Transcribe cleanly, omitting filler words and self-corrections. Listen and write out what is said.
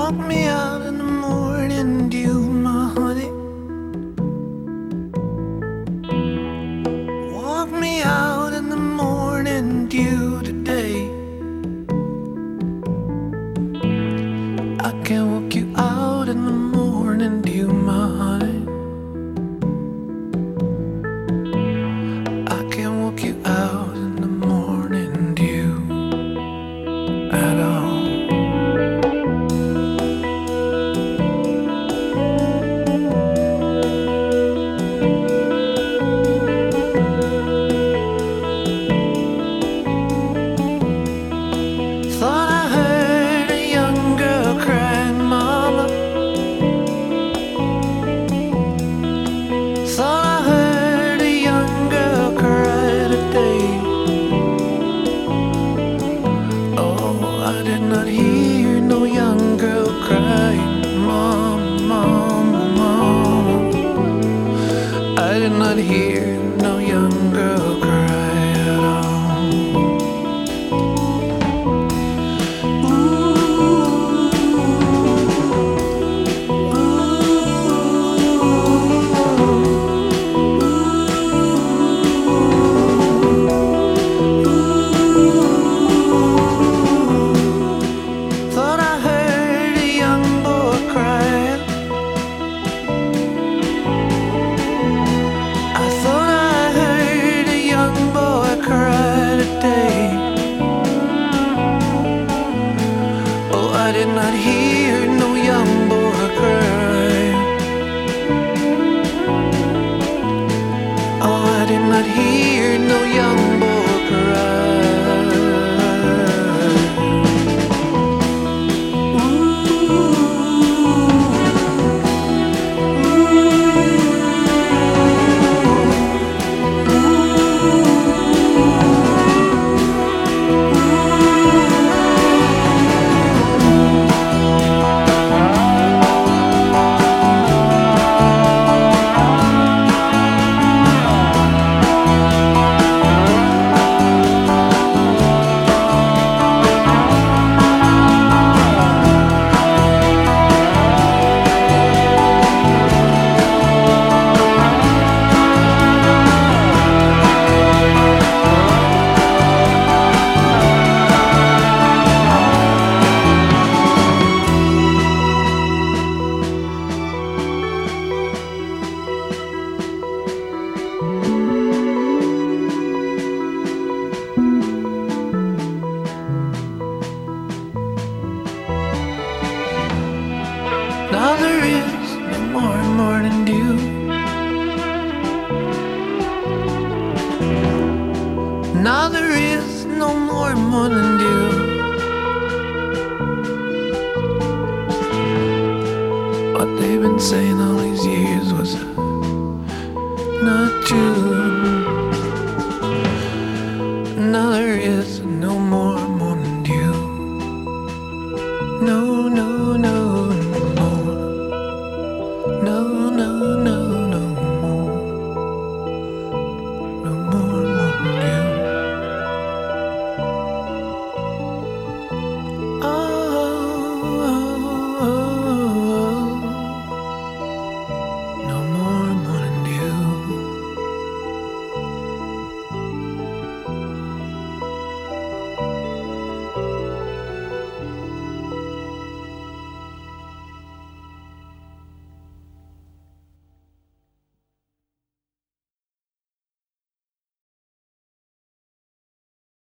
Walk me out in the morning dew, my honey. Walk me out in the morning dew today. I can walk you out in the morning dew, my honey. I can walk you out in the morning dew at all. Thought I heard a young girl cry, mama. Thought I heard a young girl cry today. Oh, I did not hear no young girl crying, mama, mama, mama. I did not hear no young girl cry at all. Thought I heard a young boy cry. I thought I heard a young boy cry today. Oh, I did not hear no young boy cry. Oh, I did not hear no young boy cry. Now there is no more morning dew. Now there is no more morning dew. What they've been saying all these years was not true. Now there is no more morning dew. No